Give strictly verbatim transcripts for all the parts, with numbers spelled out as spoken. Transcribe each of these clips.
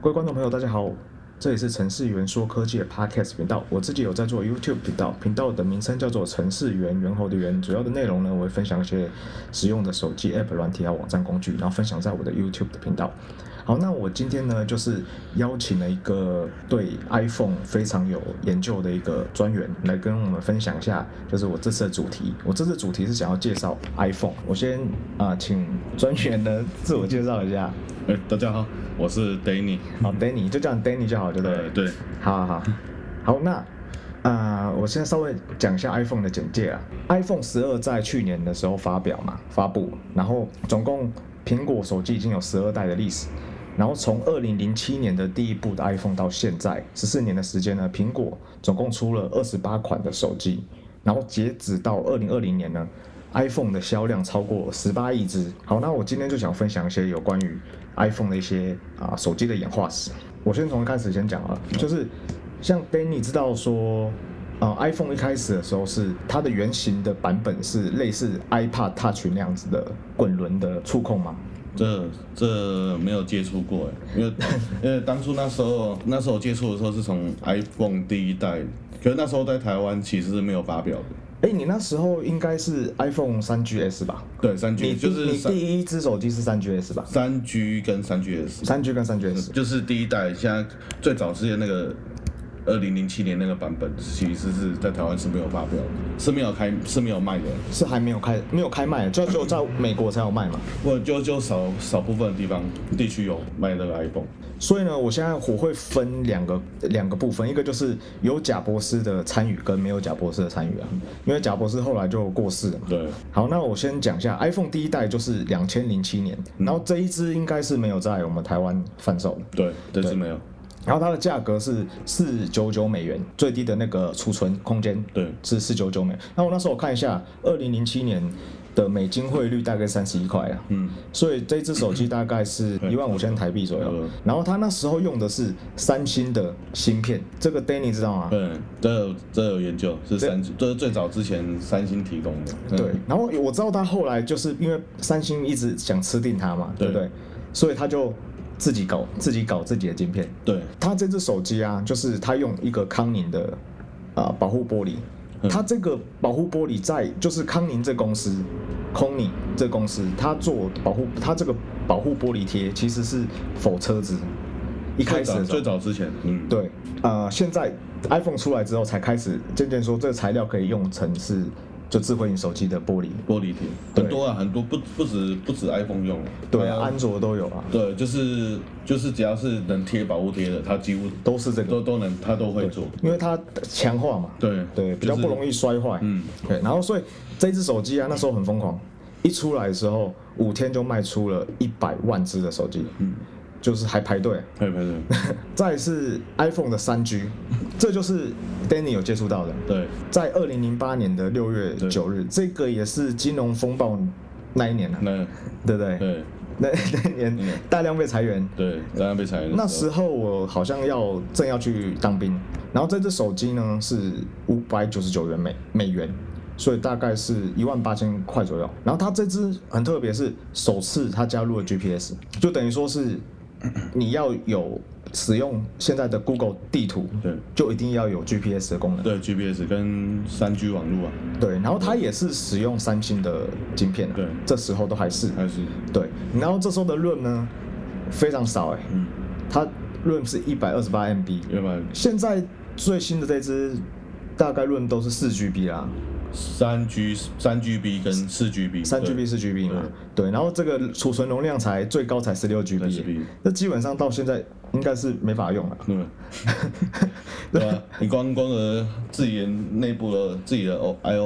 各位观众朋友，大家好，这里是程式员说科技的 Podcast 频道。我自己有在做 YouTube 频道，频道的名称叫做程式员，猿猴的猿。主要的内容呢，我会分享一些实用的手机 App 软体啊、网站工具，然后分享在我的 YouTube 的频道。好，那我今天呢，就是邀请了一个对 iPhone 非常有研究的一个专员来跟我们分享一下，就是我这次的主题。我这次主题是想要介绍 iPhone。我先啊、呃，请专员呢自我介绍一下。 哎、欸，大家好，我是 Danny。 好 ，Danny 就叫你 Danny 就好，对不对？ 呃、对。 好好好，好那啊、呃，我现在稍微讲一下 iPhone 的简介啊。iPhone 十二在去年的时候发表嘛，发布，然后总共苹果手机已经有十二代的历史。然后从二零零七年的第一部的 iPhone 到现在十四年的时间呢，苹果总共出了二十八款的手机，然后截止到二零二零年呢 ，iPhone 的销量超过十八亿只。好，那我今天就想分享一些有关于 iPhone 的一些啊手机的演化史。我先从一开始先讲啊，就是像 Danny 知道说。呃、iPhone 一开始的时候是它的原型的版本是类似 iPod Touch 那样子的滚轮的触控吗？ 这这没有接触过哎，因为因为当初那时候那时候接触的时候是从 iPhone 第一代，可是那时候在台湾其实是没有发表的。 哎、欸，你那时候应该是 iPhone 三 G S 吧？ 对，三 G 就是你第一只手机是三 G S 吧？ 三 G 跟三 G S， 三 G 跟三 G S 就是第一代。现在最早之前那个。二零零七年那个版本其实是在台湾是没有发表的，是没有开是没有卖的， 是还没有开没有开卖的，就只有在美国才有卖嘛。 我就就少少部分的地方地区有卖那个 iPhone。 所以呢，我现在我会分两个两个部分，一个就是有贾伯斯的参与跟没有贾伯斯的参与啊，因为贾伯斯后来就过世了嘛。 对。 好，那我先讲一下 iPhone 第一代就是两千零七年， 嗯、 然后这一支应该是没有在我们台湾贩售的。 对，这支没有。 然后它的价格是四百九十九美元，最低的那个储存空间对是四百九十九美元。那我那时候我看一下，二零零七年的美金汇率大概三十一块啊，嗯，所以这只手机大概是一万五千台币左右。然后它那时候用的是三星的芯片，这个 Danny 知道吗？ 对，这有这有研究，是三这是最早之前三星提供的。 对，然后我知道他后来就是因为三星一直想吃定它嘛，对不对？所以他就。自己搞自己搞自己的晶片， 对， 他这只手机啊，就是他用一个康宁的啊、呃、保护玻璃，他、嗯、这个保护玻璃在就是康宁这公司，康宁这公司，他做保护，他这个保护玻璃贴其实是否车子一开始的时候最早之前，嗯， 对，呃，现在 iPhone 出来之后才开始渐渐说这个材料可以用成是。就智慧型手机的玻璃玻璃贴很多啊，很多不不止不止 iPhone 用， 对啊，安卓都有啊。 对，就是就是只要是能贴保护贴的，它几乎都是这个， 都都能，它都会做， 因为它强化嘛。 对对，比较不容易摔坏。嗯，对。然后所以这只手机啊，那时候很疯狂，一出来的时候五天就卖出了一百万只的手机。嗯。就是还排队， 还排队。 再来是 iPhone 的三 G， 这就是 Danny 有接触到的。 对， 在二零零八年的六月九日，这个也是金融风暴那一年啊，对不对？ 对， 那那年大量被裁员， 对，大量被裁员。 那时候我好像要正要去当兵，然后这只手机呢是五百九十九元美美元。所以大概是一万八千块左右。然后它这支很特别，是首次它加入了 G P S， 就等于说是你要有使用现在的 Google 地图， 对， 就一定要有 G P S 的功能。 对 ，G P S 跟三 G 网络啊。 对，然后它也是使用三星的晶片啊。 对， 这时候都还是。 还是。对， 然后这时候的 RAM 呢非常少哎、欸，嗯，它 RAM 是一百二十八 M B， 一百。现在最新的这支大概 RAM 都是四 G B 啦。 三 G 三 G B 跟四 G B， 三 G B 四 G B 嘛，对，然后这个储存容量才最高才十六 G B， 那基本上到现在应该是没法用了。 对，对吧？你光光的自己内部的自己的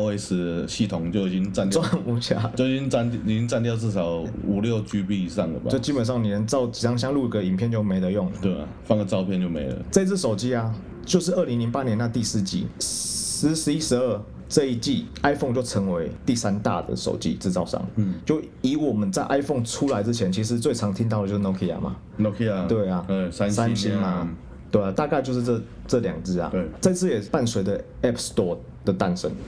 iOS 系统就已经占掉， 装不下， 就已经占已经占掉至少五六 G B 以上了吧？ 就基本上你能照几张相录个影片就没得用了， 对啊，放个照片就没了。 这只手机啊，就是二零零八年那第四季，十、十一、十二。这一季 iPhone 就成为第三大的手机制造商。嗯，就以我们在 iPhone 出来之前，其实最常听到的就是 Nokia 嘛。 Nokia。 对啊。 嗯，三星、啊、三星嘛。对啊，大概就是这这两只啊。 对。 这次也伴随着 App Store 的诞生，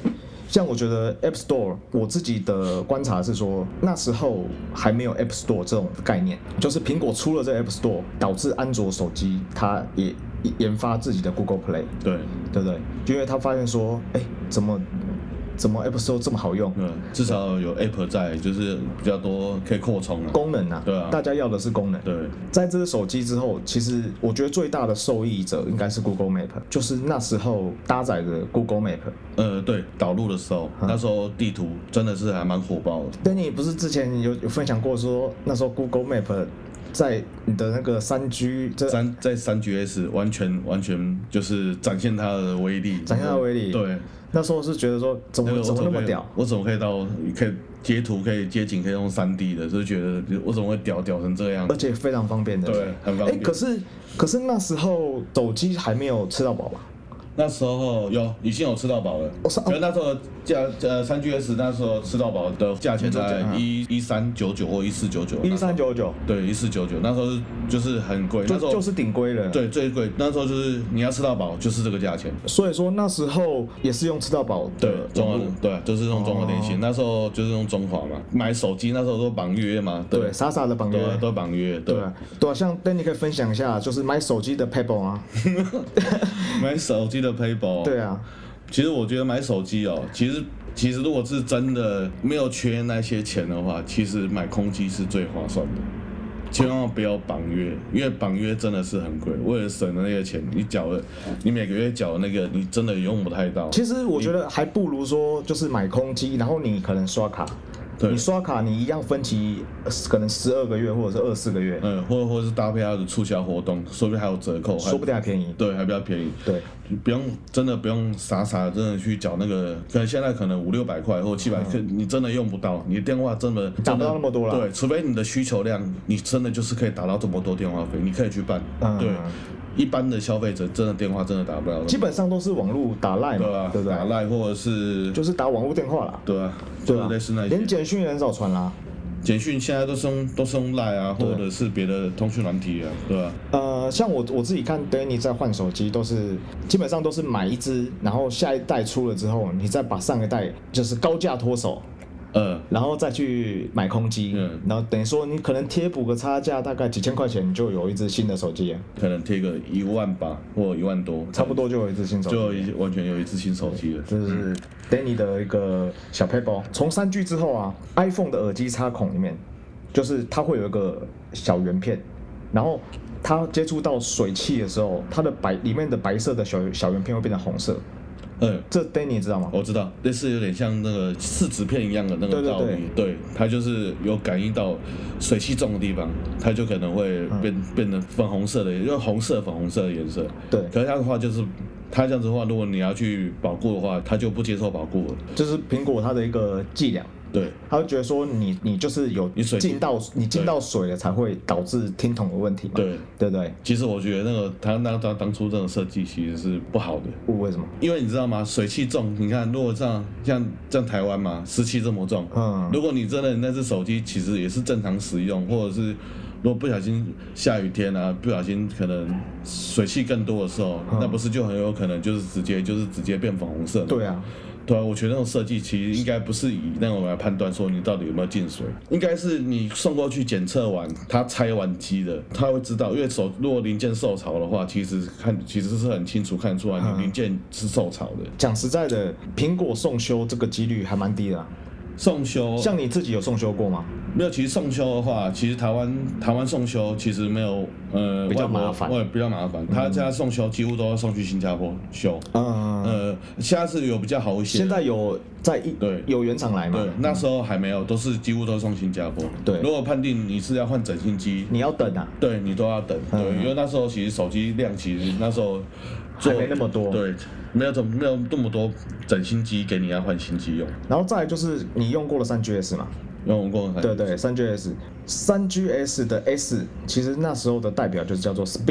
像我觉得 App Store， 我自己的观察是说，那时候还没有 App Store 这种概念，就是苹果出了这 App Store， 导致安卓手机它也研发自己的 Google Play， 对对不对？就因为他发现说，哎，怎么怎么 App Store 这么好用？ 嗯，至少有 App 在，就是比较多可以扩充啊。 功能啊， 对啊， 大家要的是功能。 对， 在这个手机之后，其实我觉得最大的受益者应该是 Google Map， 就是那时候搭载的 Google Map。 呃，对，导入的时候，嗯、那时候地图真的是还蛮火爆的。 Danny 不是之前有有分享过说，那时候 Google Map 在你的那个三 G 这三在三 G S 完全完全就是展现它的威力， 展现它的威力。 对， 那时候是觉得说怎么、那个、怎么那么屌？ 我怎么可以到可以截图可以街景可以用三 D 的，就觉得我怎么会屌屌成这样？ 而且非常方便的。 对，很方便。 哎，可是可是那时候手机还没有吃到饱吧？ 那时候有已经有吃到饱了，可是那时候价呃三 G S 那时候吃到饱的价钱在一一三九九或一四九九， 一三九九， 对一四九九，那时候就是很贵， 那时候就是顶规了， 对最贵，那时候就是你要吃到饱就是这个价钱， 所以说那时候也是用吃到饱的， 对中华对就是用中华电信， 哦、 那时候就是用中华嘛，买手机那时候都绑约嘛， 对，对傻傻的绑约， 对都绑约，对对，像 Danny 可以分享一下，就是买手机的 PayPal 啊， 买手机的 PayPal， 对啊。 其实我觉得买手机哦，其实其实如果是真的没有缺那些钱的话，其实买空机是最划算的。千万不要绑约，因为绑约真的是很贵。为了省的那个钱，你缴了，你每个月缴的那个，你真的用不太到。 其实我觉得还不如说，就是买空机，然后你可能刷卡。你刷卡，你一样分期，可能十二个月或者是二十四个月， 嗯，或者或者是搭配它的促销活动，说不定还有折扣， 说不定还便宜， 对，还比较便宜， 对， 不用真的不用傻傻的真的去缴那个，可能现在可能五六百块或七百，嗯，你真的用不到，你的电话真的打不到那么多了， 对，除非你的需求量，你真的就是可以打到这么多电话费，你可以去办，嗯，对。一般的消费者真的电话真的打不了， 基本上都是网络打 Line 嘛，对啊，对不对？ 打 Line 或者是就是打网络电话啦， 对啊， 对啊， 类似那些， 连简讯也很少传啦。 简讯现在都是用都是用 Line 啊，或者是别的通讯软体啊，对吧？ 呃，像我我自己看 Danny 在换手机，都是基本上都是买一支，然后下一代出了之后，你再把上一代就是高价脱手。呃，然后再去买空机，嗯，然后等于说你可能贴补个差价，大概几千块钱，你就有一支新的手机了。 可能贴个一万吧，或一万多， 差不多就有一支新手机， 就完全有一支新手机了。 这是 Danny 的一个小配包。从三 G 之后啊 ，iPhone 的耳机插孔里面，就是它会有一个小圆片，然后它接触到水汽的时候，它的白里面的白色的小小圆片会变成红色。嗯，这 Danny 知道吗？ 我知道，类似有点像那个试纸片一样的那个道理。对, 对, 对，它就是有感应到水汽重的地方，它就可能会变、嗯、变成粉红色的，因为红色粉红色的颜色。对，可是它的话就是，它这样子的话，如果你要去保固的话，它就不接受保固了。就是苹果它的一个伎俩。对，他会觉得说你你就是有进到你进到水了才会导致听筒的问题嘛？对对不对？其实我觉得那个他那当当初这种设计其实是不好的。为什么？因为你知道吗？水汽重，你看如果这样像像台湾嘛，湿气这么重，嗯，如果你真的那只手机其实也是正常使用，或者是如果不小心下雨天啊，不小心可能水汽更多的时候，嗯、那不是就很有可能就是直接就是直接变粉红色？对啊。对啊，我觉得那种设计其实应该不是以那种来判断说你到底有没有进水，应该是你送过去检测完，他拆完机的，他会知道，因为手如果零件受潮的话，其实看其实是很清楚看出来你零件是受潮的。讲实在的，苹果送修这个几率还蛮低的、啊。送修，像你自己有送修过吗？没有，其实送修的话，其实台湾台湾送修其实没有，呃，比较麻烦，对，比较麻烦。他现在送修几乎都要送去新加坡修，嗯，呃，现在是有比较好一些。现在有在一对有原厂来吗？对，那时候还没有，都是几乎都送新加坡。对，如果判定你是要换整新机，你要等啊，对你都要等，对，因为那时候其实手机量其实那时候还没那么多，对。没有怎么没有那么多整新机给你要换新机用，然后再来就是你用过了三 G S 嘛？用过了，对对，三 G S， 三 G S 的 S 其实那时候的代表就叫做 Speed，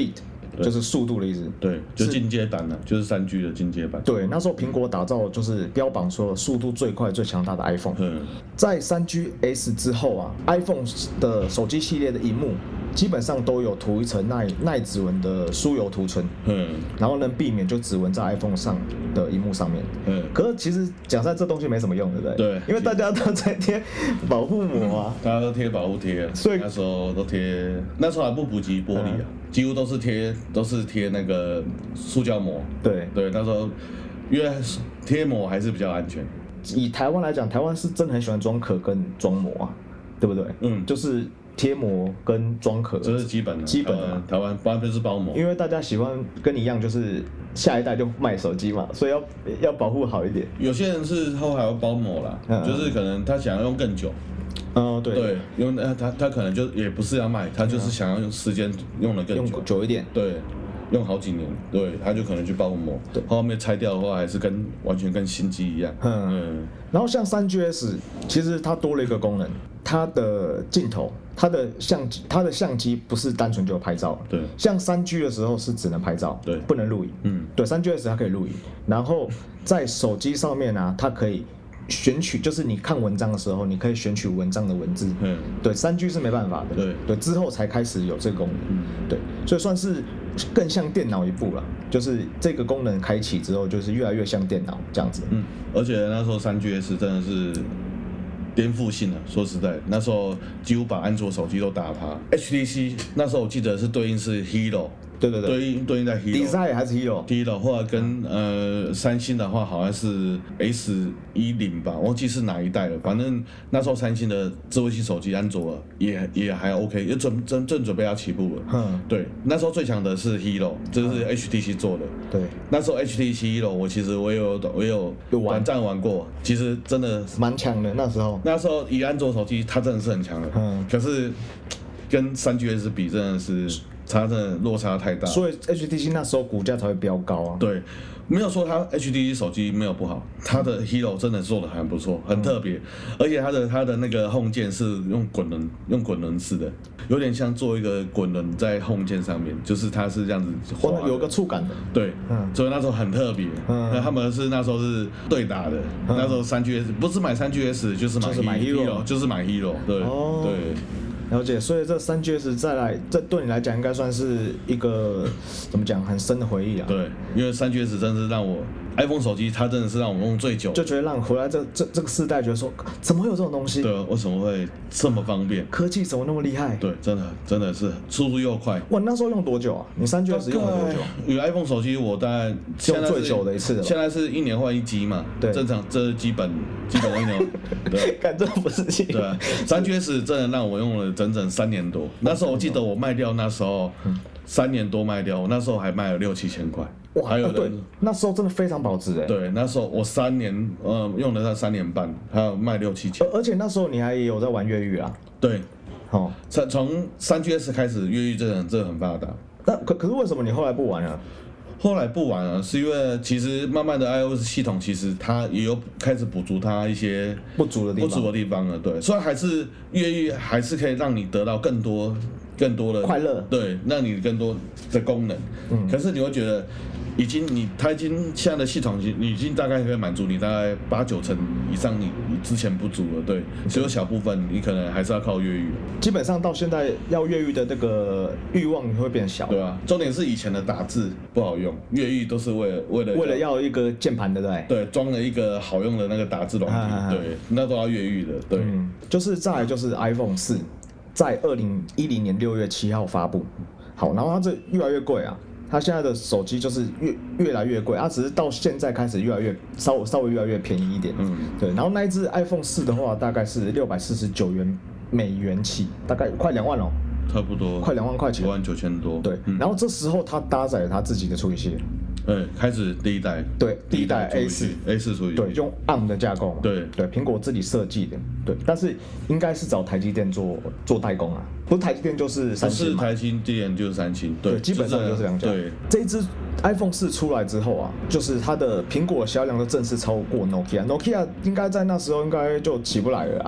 就是速度的意思。 对，就进阶版了，就是三 G 的进阶版。 对，那时候苹果打造就是标榜说速度最快、最强大的 iPhone。嗯，在三 G S 之后啊 ，iPhone 的手机系列的萤幕基本上都有涂一层耐耐指纹的酥油涂层。嗯，然后能避免就指纹在 iPhone 上的萤幕上面。嗯，可是其实讲实在，这东西没什么用，对不对？ 对， 因为大家都在贴保护膜啊， 大家都贴保护贴，所以那时候都贴，那时候还不普及玻璃啊。嗯，几乎都是贴，都是贴那个塑胶膜。对对，那时候因为贴膜还是比较安全。 以台湾来讲，台湾是真的很喜欢装壳跟装膜啊，对不对？嗯，就是贴膜跟装壳， 这是基本的， 基本的嘛。 台湾不然就是包膜， 因为大家喜欢跟你一样，就是下一代就卖手机嘛，所以要要保护好一点。 有些人是后还要包膜啦，嗯、就是可能他想要用更久。 哦，对， 对，因为他他可能就也不是要卖，他就是想要用时间用的更久， 用久一点， 对，用好几年，对，他就可能去包膜，对，后面拆掉的话还是跟完全跟新机一样。嗯， 嗯然后像三 G S， 其实它多了一个功能，它的镜头，它的相机，它的相机不是单纯就拍照， 对， 像三 G 的时候是只能拍照， 对， 不能录影，嗯，对，三 G S 它可以录影，然后在手机上面呢、啊，它可以。选取就是你看文章的时候，你可以选取文章的文字。嗯，对，三 G 是没办法的。 对对，之后才开始有这个功能。嗯，对，所以算是更像电脑一步了。就是这个功能开启之后，就是越来越像电脑这样子。 嗯，而且那时候三 G S 真的是颠覆性的，说实在，那时候几乎把安卓手机都打趴。H T C 那时候我记得是对应是 Hero。 对对对， 对应对应在 Hero，Desire 还是 Hero？Hero 或者跟呃三星的话好像是 S 一十吧，忘记是哪一代了。反正那时候三星的智慧型手机安卓也也还 OK， 也准正正准备要起步了。嗯，对，那时候最强的是 Hero， 这是 H T C 做的。 对， 那时候 H T C Hero 我其实我有我有短暂玩过，其实真的蛮强的。那时候那时候以安卓手机它真的是很强的，嗯，可是跟三 G S 比真的是。差真的落差太大， 所以 H T C 那时候股价才会飙高啊。 对，没有说它 H T C 手机没有不好，它的 Hero 真的做的很不错，很特别，嗯、而且它的它的那个 Home 键是用滚轮用滚轮式的，有点像做一个滚轮在 Home 键上面，就是它是这样子滑的， 有个触感的。 对，嗯，所以那时候很特别。嗯，那他们是那时候是对打的，嗯、那时候三 G S 不是买三 G S 就是买 Hero， 就是买 Hero， 对、哦、对。 了解，所以这三 G S 再来，这对你来讲应该算是一个怎么讲很深的回忆啊。 对，因为三 G S 真是让我 iPhone 手机，它真的是让我用最久， 就觉得让回来这这这个世代觉得说，怎么会有这种东西？ 对，为什么会这么方便？ 科技怎么那么厉害？ 对，真的真的是速度又快。 哇，那时候用多久啊？你三 G S 用了多久？ 与 iPhone 手机我大概用最久的一次了。 现在是一年换一机嘛？对，正常这是基本基本一年。对， 感这不是机。 对，三 G S 真的让我用了整整三年多。那时候我记得我卖掉那时候三年多卖掉，我那时候还卖了六七千块。 哇，还有对，那时候真的非常保值哎。 对，那时候我三年呃用了它三年半，还有卖六七千。 而且那时候你还有在玩越狱啊？ 对，好，从从三 G S 开始，越狱真的真的很发达。 那可可是为什么你后来不玩啊？ 后来不玩了，是因为其实慢慢的 iOS 系统其实它也有开始补足它一些不足的地方， 不足的地方了。对，虽然还是越狱还是可以让你得到更多更多的快乐， 对，让你更多的功能。嗯，可是你会觉得。已经你它已经现在的系统已经已经大概可以满足你大概八九成以上你你之前不足了，对，只有小部分你可能还是要靠越狱。 基本上到现在要越狱的那个欲望会变小。 对啊，重点是以前的打字不好用，越狱都是为了为了为了要一个键盘的，对对，装了一个好用的那个打字软体，对，那都要越狱的，对。 嗯，就是再来就是 iPhone 四，在二零一零年六月七号发布，好，然后它这越来越贵啊。它现在的手机就是越越来越贵，它、啊、只是到现在开始越来越稍微稍微越来越便宜一点，嗯，对。然后那一只 iPhone 四的话，大概是六百四十九元美元起，大概快两万哦， 差不多， 快两万块钱， 一万九千多。 对，嗯、然后这时候它搭载了它自己的处理器， 对，开始第一代， 对，第一代 A 四 A 四处理器， 对，用 A R M 的架构嘛， 对对，苹果自己设计的，对，但是应该是找台积电做做代工啊。不是台积电就是三星嘛， 不是台积电就是三星，对， 对基本上就是两家。对，这一支 iPhone 四出来之后啊，就是它的苹果销量就正式超过 Nokia，Nokia 应该在那时候应该就起不来了啦。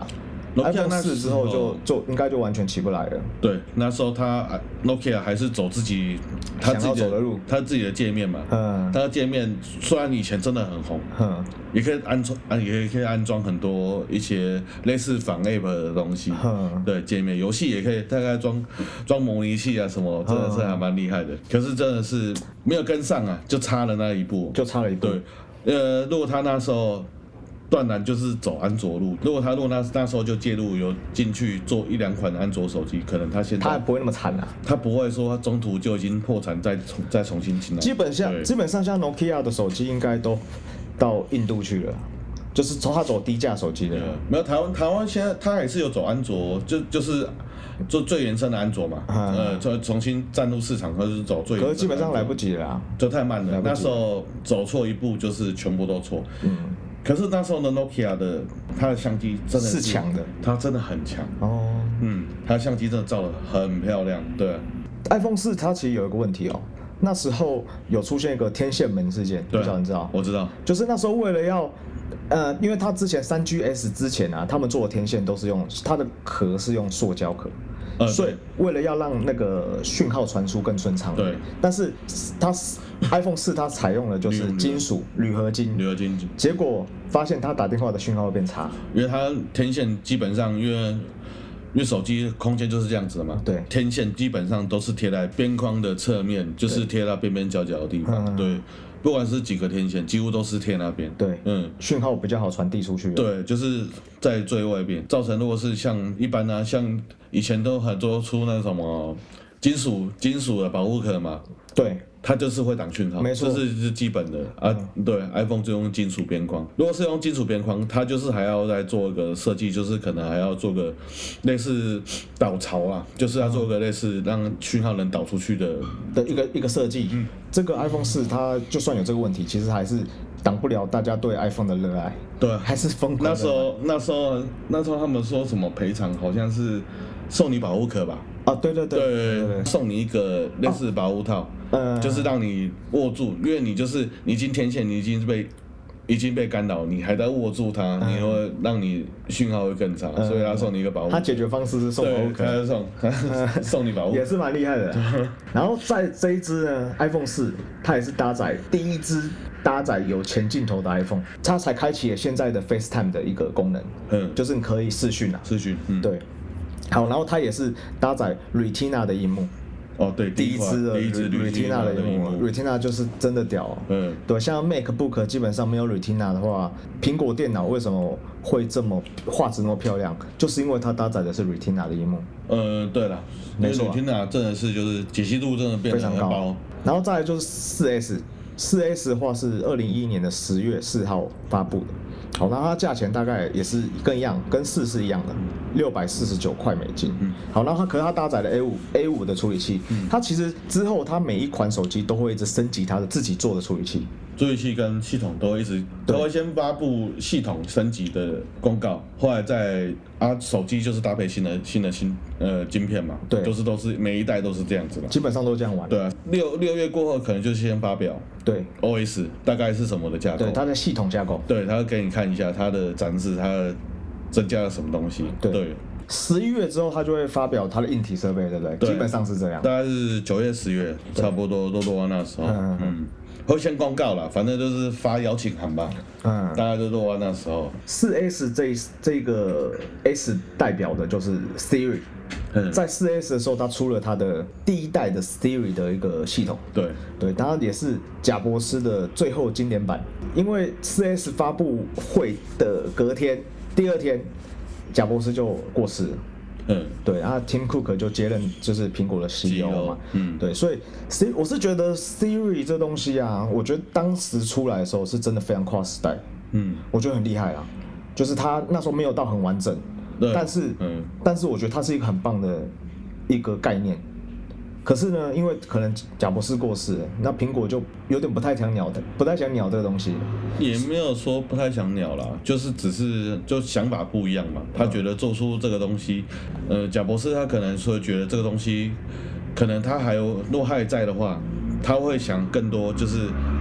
iPhone 四之后就就应该就完全起不来了。 对，那时候他 Nokia 还是走自己他自己 的, 想要走的路， 他自己的界面嘛。嗯，他的界面虽然以前真的很红，嗯，也可以安装，也可以安装很多一些类似仿 App 的东西。嗯，对，界面游戏也可以大概装装模拟器啊什么，真的是还蛮厉害的。可是真的是没有跟上啊，就差了那一步， 就差了一步。 对，呃，如果他那时候。断然就是走安卓路。如果他如果那那时候就介入有进去做一两款安卓手机，可能他现在他不会那么惨啊， 他不会说他中途就已经破产再重再重新进来。 基本上基本上像 Nokia 的手机应该都到印度去了，就是从他走低价手机的。 没有台湾台湾现在他还是有走安卓，就就是做最原生的安卓嘛，嗯、呃，重重新占入市场，或者是走最原生的安卓。 可是基本上来不及了、啊， 就太慢了。那时候走错一步就是全部都错。嗯。可是那时候的 Nokia 的它的相机真的是强的， 它真的很强哦。嗯，它的相机真的照得很漂亮。对 ，iPhone 四它其实有一个问题哦，那时候有出现一个天线门事件，不知道你知道？ 我知道， 就是那时候为了要，呃，因为它之前 三 G S 之前啊，他们做的天线都是用它的壳是用塑胶壳。呃、所以为了要让那个讯号传输更顺畅， 对， 但是它 iPhone 四它采用的就是金属铝合金， 铝合金， 结果发现它打电话的讯号会变差， 因为它天线基本上因为因为手机空间就是这样子的嘛， 对， 天线基本上都是贴在边框的侧面，就是贴到边边角角的地方，对。不管是几个天线，几乎都是贴那边。 对，嗯，讯号比较好传递出去。 对，就是在最外边，造成如果是像一般啊，像以前都很多出那什么金属金属的保护壳嘛。 对， 它就是会挡讯号， 没错， 这是是基本的啊。嗯、对 ，iPhone 就用金属边框。如果是用金属边框，它就是还要再做一个设计，就是可能还要做个类似导槽啊，就是要做个类似让讯号能导出去的的一个一个设计。嗯，这个 iPhone 四它就算有这个问题，其实还是挡不了大家对 iPhone 的热爱。 对， 还是疯狂。 那时候那时候那时候他们说什么赔偿，好像是送你保护壳吧。 啊，对对对， 对对对，送你一个类似保护套，嗯、哦，就是让你握住，因为你就是你已经天线，你已经被已经被干扰，你还在握住它，嗯、你会让你讯号会更差，嗯、所以他送你一个保护。 他解决方式是送保护壳， 他送送你保护， 也是蛮厉害的。然后在这一支呢 ，iPhone 四，它也是搭载第一支搭载有前镜头的 iPhone， 它才开启了现在的 FaceTime 的一个功能，嗯，就是你可以视讯啊， 视讯，嗯， 对。好，然后它也是搭载 Retina 的萤幕。 哦，对， 第一支的 Retina 的萤幕 ，Retina 就是真的屌、哦。嗯，对，像 MacBook 基本上没有 Retina 的话，苹果电脑为什么会这么画质那么漂亮？就是因为它搭载的是 Retina 的萤幕。 呃，对了，没错 ，Retina 真的是就是解析度真的变得很高。 然后再来就是四 S， 四 S 的话是二零一一年的十月四号发布的。好，那它价钱大概也是跟一样，跟四是一样的，六百四十九块美金。嗯，好，然后它可是它搭载了 A 五 A 五的处理器，嗯、它其实之后它每一款手机都会一直升级它的自己做的处理器， 处理器跟系统都会一直都会先发布系统升级的公告，后来再啊手机就是搭配新的新的新呃晶片嘛， 对， 都是都是每一代都是这样子的， 基本上都这样玩。 对啊，六六月过后可能就先发表， 对 ，O S 大概是什么的架构， 对，它的系统架构， 对，它会给你看一下它的展示，它的增加了什么东西，对。 十一月之后，它就会发表它的硬体设备，对不对？ 对， 基本上是这样。 大概是九月、十月，差不多都落到那时候。嗯嗯，会先公告啦，反正就是发邀请函吧。嗯，大概就落到那时候。 四 S 这这个 S 代表的就是 Siri。嗯，在四 S 的时候，它出了它的第一代的 Siri 的一个系统。 对对，当然也是贾伯斯的最后经典版。因为四 S 发布会的隔天，第二天。贾伯斯就过世了，嗯，对，然后 Tim Cook 就接任就是苹果的 C E O 嘛，嗯，对，所以 C 我是觉得 Siri 这东西啊，我觉得当时出来的时候是真的非常跨时代，嗯，我觉得很厉害啦，就是它那时候没有到很完整，但是，嗯，但是我觉得它是一个很棒的一个概念。可是呢，因为可能贾伯斯过世了，那苹果就有点不太想鸟的，不太想鸟这个东西。 也没有说不太想鸟啦，就是只是就想法不一样嘛。他觉得做出这个东西，呃，贾伯斯他可能说觉得这个东西，可能他还有，如果他还在的话，他会想更多，就是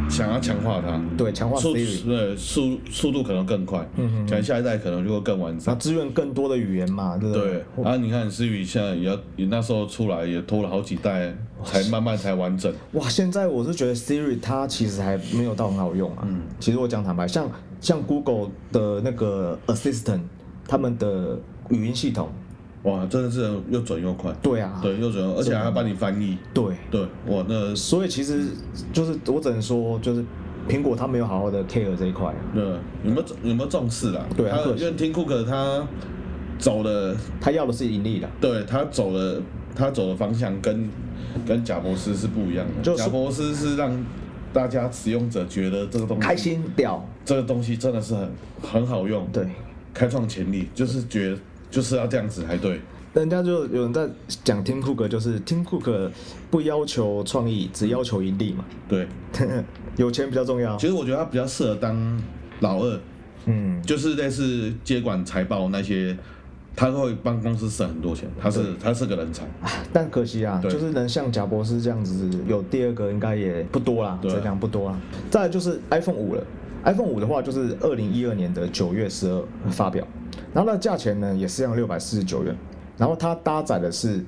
想要强化它， 对，强化 Siri， 对速速度可能更快，嗯哼，可能下一代可能就会更完善， 那支援更多的语言嘛，对不对？ 对，啊，你看 Siri 现在也要，也那时候出来也拖了好几代，才慢慢才完整。 哇，现在我是觉得 Siri 它其实还没有到很好用啊。嗯，其实我讲坦白，像像 Google 的那个 Assistant， 他们的语音系统。 哇，真的是又准又快。 对啊， 对，又准，而且还要帮你翻译。 对对，哇，那所以其实就是我只能说，就是苹果它没有好好的 care 这一块。 对，有没有有没有重视啦？ 对啊， 因为 Tim Cook 他走的， 他要的是盈利的。 对，他走的他走的方向跟跟贾伯斯是不一样的。 就是、 贾伯斯是让大家使用者觉得这个东西开心屌， 这个东西真的是很很好用， 对， 开创潜力，就是觉得。就是要这样子才对。 人家就有人在讲 Tim Cook， 就是 Tim Cook 不要求创意，只要求盈利嘛。 对， 有钱比较重要。 其实我觉得他比较适合当老二，嗯，就是类似接管财报那些，他会帮公司省很多钱，他是他是个人才。 但可惜啊，就是能像贾伯斯这样子有第二个应该也不多啦，这样不多啦。再来就是 iPhone 五了 ，iPhone 五的话就是二零一二年的九月十二发表。然后那价钱呢也是要六百四十九元，然后它搭载的是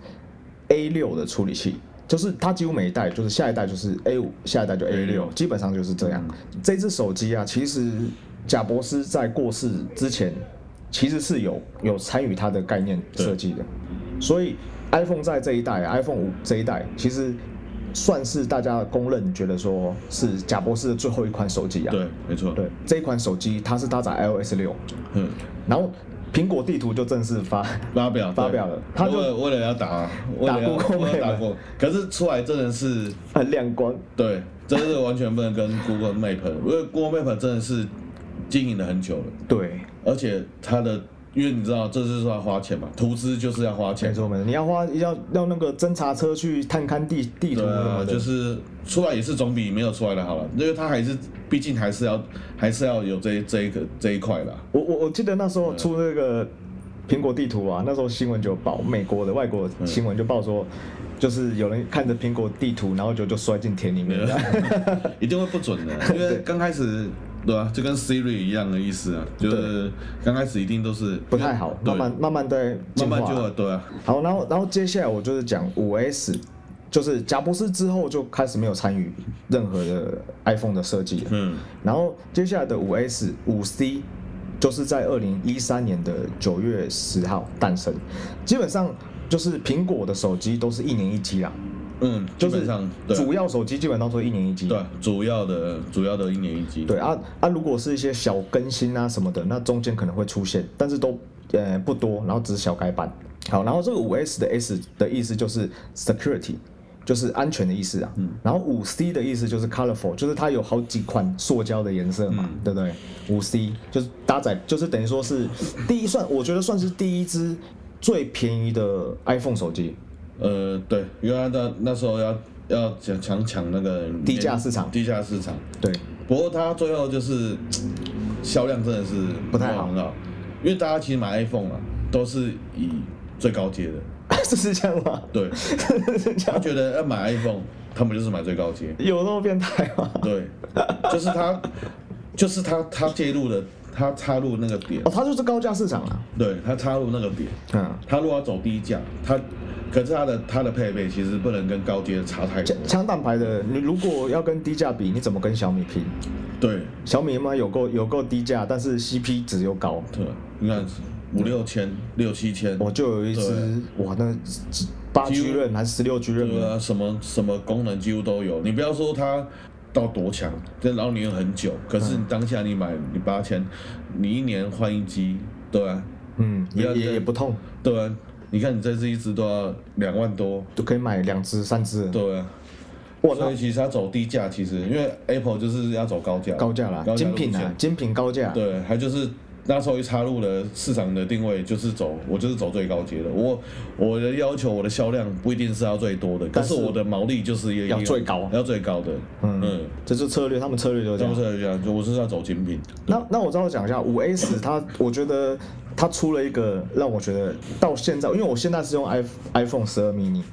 A 六 的处理器，就是它几乎每一代就是下一代就是 A 五，下一代就 A 六，基本上就是这样。这只手机啊，其实贾伯斯在过世之前其实是有有参与它的概念设计的，所以 iPhone 在这一代 iPhone 五这一代其实算是大家公认觉得说是贾伯斯的最后一款手机啊。 对，没错。 对，这一款手机它是搭载 iOS 六，嗯，然后苹果地图就正式发发表发表了， 他就为了要打打 Google 打过，可是出来真的是很亮光， 对，真的是完全不能跟 Google Map， 因为 Google Map 真的是经营了很久了， 对， 而且它的。因为你知道，这是说要花钱嘛，投资就是要花钱。 没错没错，你要花要要那个侦察车去探勘地地图什么的， 就是出来也是总比没有出来的好了，因为它还是毕竟还是要还是要有这这一个这一块啦。 我我我记得那时候出那个苹果地图啊，那时候新闻就报，美国的外国新闻就报说。就是有人看着苹果地图，然后就就摔进田里面， 一定会不准的，因为刚开始对吧、啊，就跟 Siri 一样的意思啊，就是刚开始一定都是不太好，慢慢慢慢在慢慢就对啊。 好，然后然后接下来我就是讲 五 S， 就是贾伯斯之后就开始没有参与任何的 iPhone 的设计了，嗯，然后接下来的 五 S、五 C 就是在二零一三年的九月十号诞生，基本上。就是苹果的手机都是一年一机啦， 嗯， 就是主要手机基本上都是一年一机， 对，主要的主要的一年一机， 对啊啊，如果是一些小更新啊什么的，那中间可能会出现，但是都呃不多，然后只是小改版。好，然后这个五 S 的 S 的意思就是 security， 就是安全的意思啊，嗯，然后五 C 的意思就是 colorful， 就是它有好几款塑胶的颜色嘛，嗯、对不对？五 C 就是搭载，就是等于说是第一算，我觉得算是第一支。最便宜的 iPhone 手机， 呃，对，因为他那那时候要要抢抢抢那个低价市场， 低价市场， 对。 不过他最后就是销量真的是不太好， 因为大家其实买 iPhone 啊，都是以最高阶的， 这是这样吗？ 对，他觉得要买 iPhone， 他们就是买最高阶， 有那么变态吗？ 对，就是他，就是他，他介入的。他插入那个点哦，他就是高价市场啊。 对，他插入那个点，嗯，他如果要走低价，他可是他的他的配备其实不能跟高阶差太多。 枪弹牌的，你如果要跟低价比，你怎么跟小米拼？ 对， 小米嘛有够有够低价，但是 C P 值又高。 对，你看五六千、六七千， 我就有一只哇，那八 G 刃还是十六 G 刃？ 对啊，什么什么功能几乎都有。你不要说它。到多强，跟然后你用很久，可是你当下你买你八千，你一年换一机，对啊， 嗯，也也也不痛， 对啊，你看你这支一支都要两万多， 就可以买两支三支， 对啊，所以其实它走低价，其实因为 Apple 就是要走高价， 高价啦，精品啊，精品高价， 对，它就是。那时候一插入了市场的定位，就是走我就是走最高阶的。我我的要求，我的销量不一定是要最多的，但是我的毛利就是也要最高， 要最高的。嗯嗯， 这是策略，他们策略就是这样。 策略这样，就我是要走精品。 那那我再讲一下五 S， 它我觉得它出了一个让我觉得到现在，因为我现在是用 i iPhone 十二 mini，、嗯、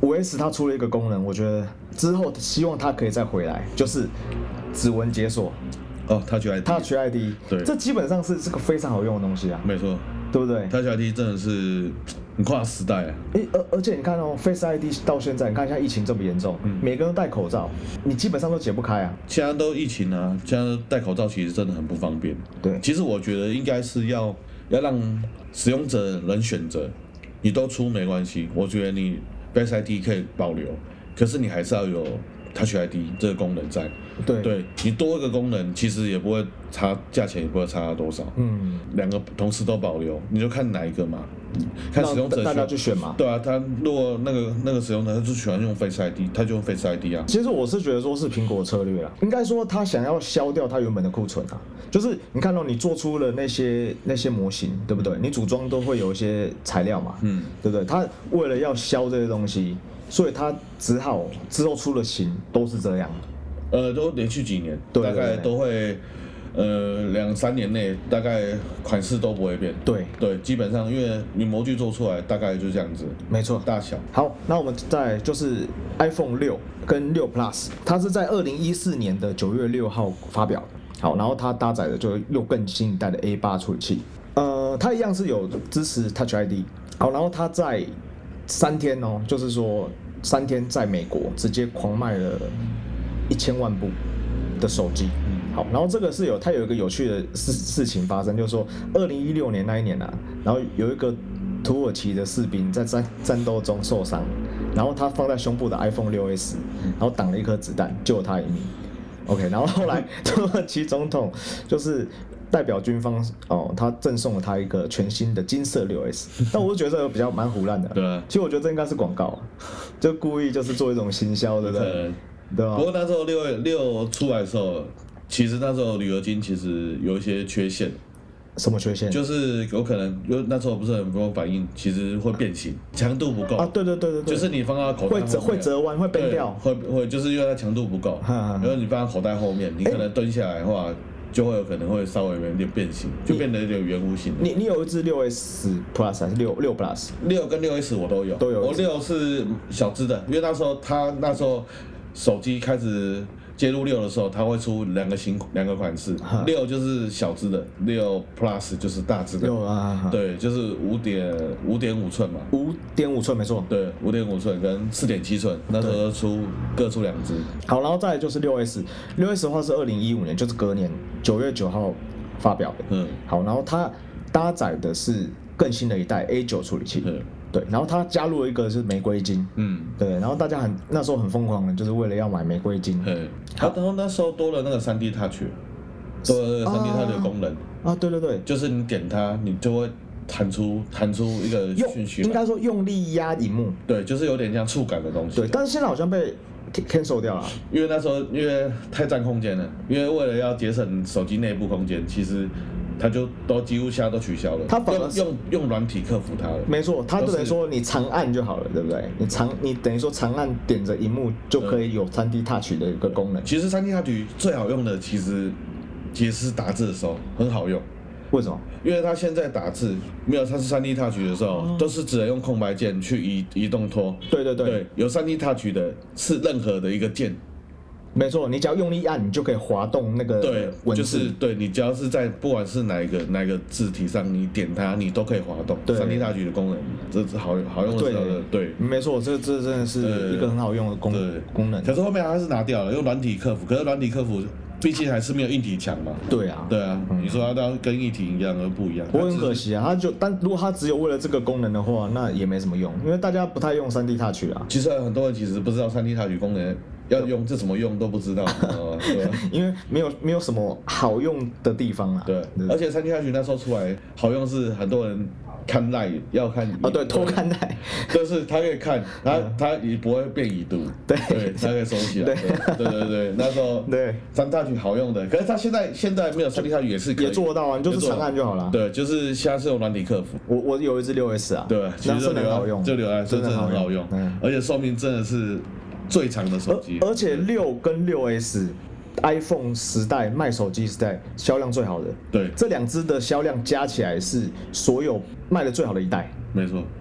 五 S 它出了一个功能，我觉得之后希望它可以再回来，就是指纹解锁。 哦 ，Touch I D，Touch I D， 对，这基本上是是个非常好用的东西啊。 没错， 对不对 ？Touch I D 真的是很跨时代啊。 诶，而而且你看哦 ，Face I D 到现在，你看现在疫情这么严重，嗯、每个人都戴口罩，你基本上都解不开啊。 现在都疫情啊，现在戴口罩其实真的很不方便。 对， 其实我觉得应该是要要让使用者能选择，你都出没关系，我觉得你 Face I D 可以保留，可是你还是要有 Touch I D 这个功能在。 对， 对你多一个功能，其实也不会差，价钱也不会差多少。嗯，两个同时都保留，你就看哪一个嘛，看使用者大家就选嘛。 对啊，他如果那个那个使用者他就喜欢用 Face I D， 他就用 Face I D 啊。 其实我是觉得说是苹果策略啦，应该说他想要消掉他原本的库存啊，就是你看到你做出了那些那些模型，对不对？你组装都会有一些材料嘛，嗯，对不对？他为了要消这些东西，所以他只好之后出的型都是这样。 呃，都连续几年，大概都会，呃，两三年内大概款式都不会变。 对对，基本上因为你模具做出来大概就这样子， 没错， 大小。 好，那我们再就是 iPhone 六跟六 Plus， 它是在二零一四年的九月六号发表的。好，然后它搭载的就又更新一代的 A 八 处理器，呃，它一样是有支持 Touch I D。好，然后它在三天哦，就是说三天在美国直接狂卖了一千万部的手机。好，然后这个是有它有一个有趣的事事情发生，就是说二零一六年那一年啊，然后有一个土耳其的士兵在战战斗中受伤，然后他放在胸部的 iPhone 六 S， 然后挡了一颗子弹，救了他一命。OK， 然后后来土耳其总统就是代表军方哦，他赠送了他一个全新的金色六 S， 但我就觉得这个比较蛮唬烂的。 对啊， 其实我觉得这应该是广告，就故意就是做一种行销，对不对？对吧？ 不过那时候六六出来的时候，其实那时候铝合金其实有一些缺陷。 什么缺陷？ 就是有可能，因为那时候不是很多反应，其实会变形，强度不够啊。对对对对对， 就是你放到口袋会折会折弯，会崩掉， 会会就是因为它强度不够，然后你放到口袋后面，你可能蹲下来的话，就会有可能会稍微有点变形，就变得有点圆弧形。 你你有一只六 S Plus 还是六六 Plus？ 六跟六 S 我都有， 都有。 我六是小只的，因为那时候它那时候手机开始接入六的时候，它会出两个型两个款式，六就是小只的，六 Plus 就是大只的。 六啊， 对，就是五点五点五寸嘛。 五点五寸没错。 对，五点五寸跟四点七寸，那时候出各出两只。 好，然后再来就是六 S， 六 S 的话是二零一五年，就是隔年九月九号发表的。嗯。好，然后它搭载的是更新的一代 A 九 处理器。嗯。对，然后它加入了一个是玫瑰金，嗯，对，然后大家很那时候很疯狂的，就是为了要买玫瑰金， 对，然后那时候多了那个 三 D Touch， 多了那个 三 D Touch 的功能啊，对对对， 就是你点它，你就会弹出弹出一个讯息， 应该说用力压萤幕， 对，就是有点像触感的东西， 对，但是现在好像被 cancel 掉了， 因为那时候因为太占空间了，因为为了要节省手机内部空间，其实。它就都几乎现在都取消了，它反而用用软体克服它了。 没错，它等于说你长按就好了，对不对？你长你等于说长按点着萤幕就可以有 三 D Touch 的一个功能。 其实 三 D Touch 最好用的其实其实是打字的时候很好用。 为什么？ 因为它现在打字没有它是 三 D Touch 的时候，哦、都是只能用空白键去移移动拖。 对对对， 对有 三 D Touch 的是任何的一个键。 没错，你只要用力按，你就可以滑动那个文字。 就是对你只要是在不管是哪一个哪一个字体上，你点它，你都可以滑动。三 D Touch 的功能，这是好好用的时候的。对， 没错，这这真的是一个很好用的功功能。 可是后面还是拿掉了，用软体克服。可是软体克服毕竟还是没有硬体强嘛。 对啊， 对啊，你说它要跟硬体一样而不一样， 我很可惜啊。它就但如果它只有为了这个功能的话，那也没什么用，因为大家不太用 三 D Touch 啊。 其实很多人其实不知道 三 D Touch 功能。要用这怎么用都不知道，哦、对因为没有没有什么好用的地方啊。 对，对而且三 D Touch 那时候出来好用是很多人看赖要看哦，对，偷看赖， 就是他可以看，他他也不会变已读， 对， 对，他可以收起来，对对对对，那时候对三 D Touch 好用的，可是他现在现在没有三 D Touch 也是也做得到啊，你就是长按就好了。 对，就是现在是用软体克服。 我我有一只六 S 啊， 对，其实真的很好用， 就留来真的很好用，而且寿命真的是。最长的手机， 而且六跟六 S iPhone 时代卖手机时代销量最好的， 对， 这两支的销量加起来是所有卖的最好的一代， 没错。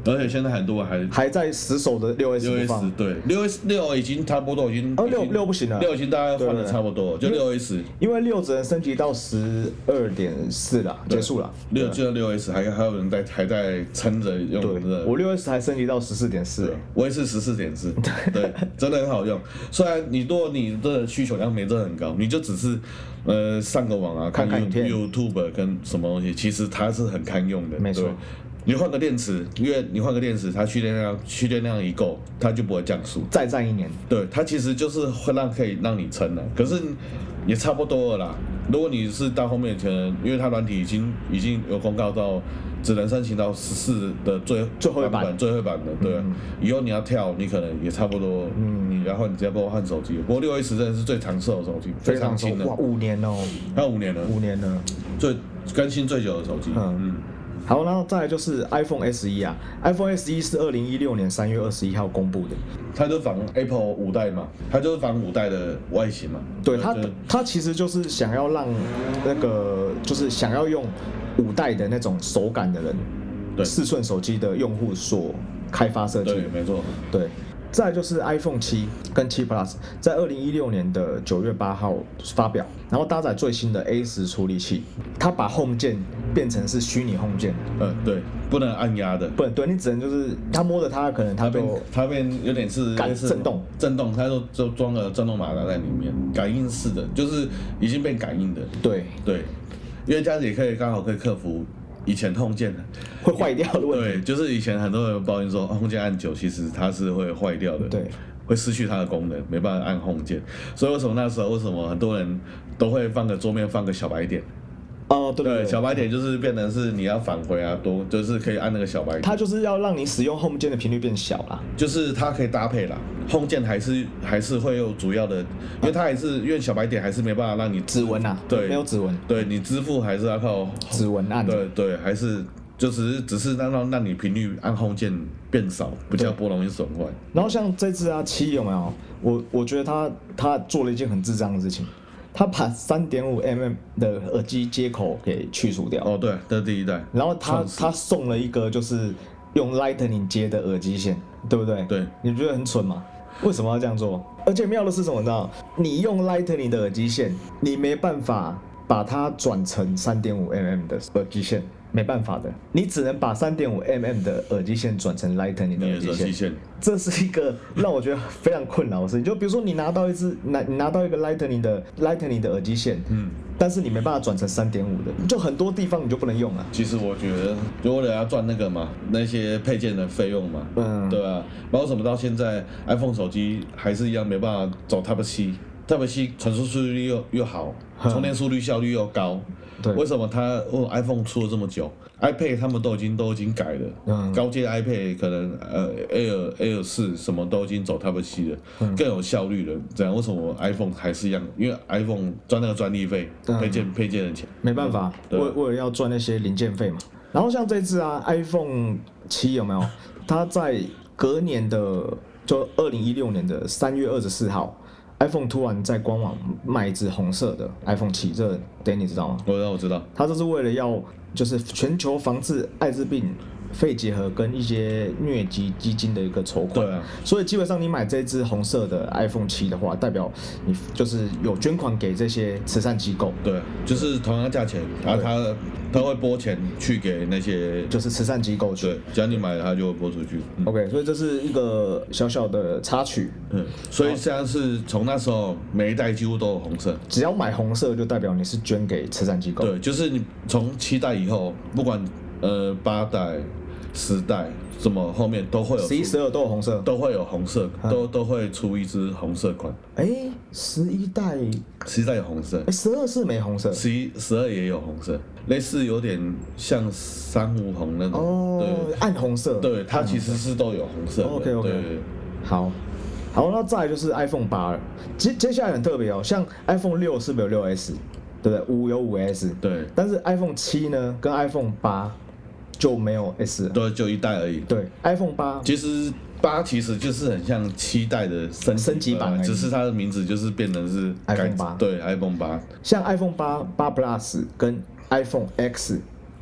而且现在很多还还在死守的六 S 六 S 对六 S 六已经差不多已经哦六六不行了， 六已经大概换的差不多，就六 S， 因为六只能升级到十二点四了，结束了。 六就六 S 还还有人在还在撑着用。 对，我六 S 还升级到十四点四， 我也是十四点四，对，真的很好用。虽然你如果你的需求量没真的很高，你就只是呃上个网啊，看 YouTube 跟什么东西，其实它是很堪用的。 没错。 你换个电池，因为你换个电池，它蓄电量蓄电量一够，它就不会降速， 再战一年。 对，它其实就是会让可以让你撑的，可是也差不多了啦。如果你是到后面可能，因为它软体已经已经有公告到只能申请到十四的最最后版最后版的，对、啊嗯，以后你要跳，你可能也差不多，嗯，你然后你只要帮我换手机。不过六 S 真的是最长寿的手机，非常新的， 哇，五年哦， 它五年了， 五年了， 最更新最久的手机，嗯。嗯好，然后再来就是 iPhone S E 啊 ，iPhone S E 是二零一六年三月二十一号公布的， 它就仿 Apple 五代嘛，它就是仿五代的外形嘛。 对，它它其实就是想要让那个就是想要用五代的那种手感的人，对，四寸手机的用户所开发设计。 对，没错。 对。再来就是 iPhone 七跟七 Plus 在二零一六年的九月八号发表，然后搭载最新的 A 十 处理器，它把 Home 键变成是虚拟 Home 键， 嗯，对，不能按压的， 不能，对你只能就是它摸着它，可能它就它变有点是感震动， 震动，它就就装了震动马达在里面，感应式的，就是已经被感应的， 对对，因为这样子也可以刚好可以克服。以前 Home 键会坏掉的问题， 对，就是以前很多人抱怨说 Home 键按久，其实它是会坏掉的， 对， 会失去它的功能，没办法按 Home 键。所以为什么那时候为什么很多人都会放个桌面放个小白点？ 哦，对 对, 对，小白点就是变成是你要返回啊，多就是可以按那个小白点。 它就是要让你使用 Home 键的频率变小啦， 就是它可以搭配啦 ，Home 键还是还是会有主要的，因为它还是因为小白点还是没办法让你指纹啊， 对， 没有指纹， 对你支付还是要靠指纹按， 对对，还是就只是只是让让让你频率按 Home 键变少，比较不容易损坏。 然后像这支啊七有没有？我我觉得他他做了一件很智障的事情。他把 三点五 毫米 的耳机接口给去除掉。 哦，对，这是第一代。 然后他他送了一个就是用 Lightning 接的耳机线，对不对？ 对。 你觉得很蠢吗？为什么要这样做？而且妙的是什么？你知道？你用 Lightning 的耳机线，你没办法把它转成 三点五 毫米 的耳机线。没办法的，你只能把 三点五 毫米 的耳机线转成 Lightning 的耳机线， 线这是一个让我觉得非常困扰的事情。就比如说你拿到一支拿你拿到一个 Lightning 的 Lightning 的耳机线，嗯，但是你没办法转成 三点五 的，就很多地方你就不能用了。 其实我觉得，就为了要赚那个嘛，那些配件的费用嘛，嗯，对吧？包括什么到现在 iPhone 手机还是一样没办法走 Type C。Type C 传输速率又又好，充电速率效率又高，对，为什么它哦 iPhone 出了这么久 ，iPad 他们都已经都已经改了，嗯，高阶 iPad 可能呃 Air Air 四什么都已经走 Type C 了，嗯，更有效率了，这样为什么 iPhone 还是一样？因为 iPhone 赚那个专利费，嗯、配件配件的钱， 没办法，为为了要赚那些零件费嘛。然后像这次啊 ，iPhone 七有没有？它在隔年的就二零一六年的三月二十四号。iPhone 突然在官网卖一支红色的 iPhone 七，这 Danny 知道吗？ 我知道，我知道。 它这是为了要就是全球防治艾滋病、肺结核跟一些疟疾基金的一个筹款。 对啊。 所以基本上你买这支红色的 iPhone 七的话，代表你就是有捐款给这些慈善机构。 对，就是同样价钱，然后他他会拨钱去给那些就是慈善机构去。 对，只要你买了，他就会拨出去。 嗯、OK， 所以这是一个小小的插曲。 嗯，所以现在是从那时候每一代几乎都有红色， 只要买红色就代表你是捐给慈善机构。 对，就是你从七代以后，不管呃八代、十代，什么后面都会有十一、十二都有红色， 都会有红色，嗯、都都会出一支红色款。 哎，十一代， 十一代有红色， 哎，十二是没红色， 十一、十二也有红色，类似有点像珊瑚红那种， 哦，对，暗红色， 对，它其实是都有红色的。 OK OK，好。好，那再来就是 iPhone 八了。接接下来很特别哦，像 iPhone 六是不是有六 S， 对不对？五有五 S， 对。 但是 iPhone 七呢，跟 iPhone 八就没有 S 了， 对，就一代而已。 对 ，iPhone 八其实八其实就是很像七代的升升级版， 只是它的名字就是变成是 iPhone 八， 对 ，iPhone 八。 像 iPhone 八、八 Plus 跟 iPhone X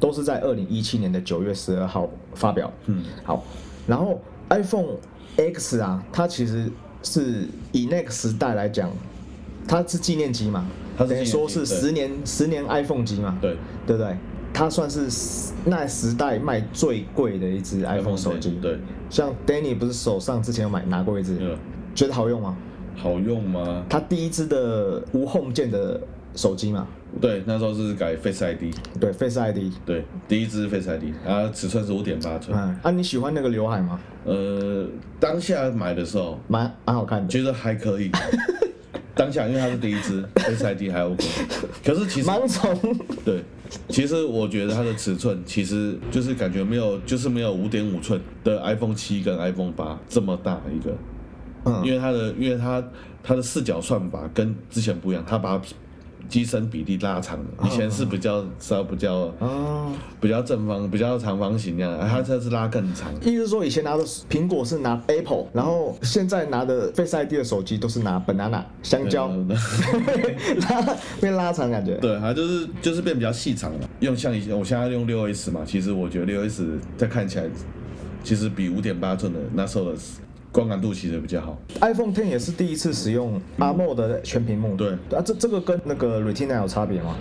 都是在二零一七年的九月十二号发表。 嗯， 好，然后 iPhone X 啊，它其实是以那个时代来讲，它是纪念机嘛，等于说是十年十年 iPhone 机嘛， 对， 对不对？它算是那时代卖最贵的一只 iPhone 手机。 对， 像 Danny 不是手上之前有买拿过一只，觉得好用吗？ 好用吗？ 它第一支的无 Home 键的手机嘛。 对，那时候是改 Face I D。 对 ，Face I D。 对，第一支 Face I D， 然后尺寸是五点八寸。 嗯，啊，你喜欢那个刘海吗？ 呃，当下买的时候蛮蛮好看的， 觉得还可以。当下因为它是第一支 Face I D 还 OK， 可是其实盲从对，其实我觉得它的尺寸其实就是感觉没有，就是没有五点五寸的 iPhone 七跟 iPhone 八这么大一个，嗯，因为它的因为它它的视角算法跟之前不一样，它把机身比例拉长了，以前是比较稍比较哦比较正方比较长方形那样，它这是拉更长。 意思是说以前拿的苹果是拿 Apple， 然后现在拿的 Face I D 的手机都是拿 banana 香蕉，拉变拉长感觉。 对，它就是就是变比较细长了。用像以前我现在用六 S 嘛，其实我觉得六 S 在看起来其实比五点八寸的那时候的光感度其实比较好。 iPhone X 也是第一次使用 A M O L E D 的全屏幕。 对啊，这这个跟那个 Retina 有差别吗？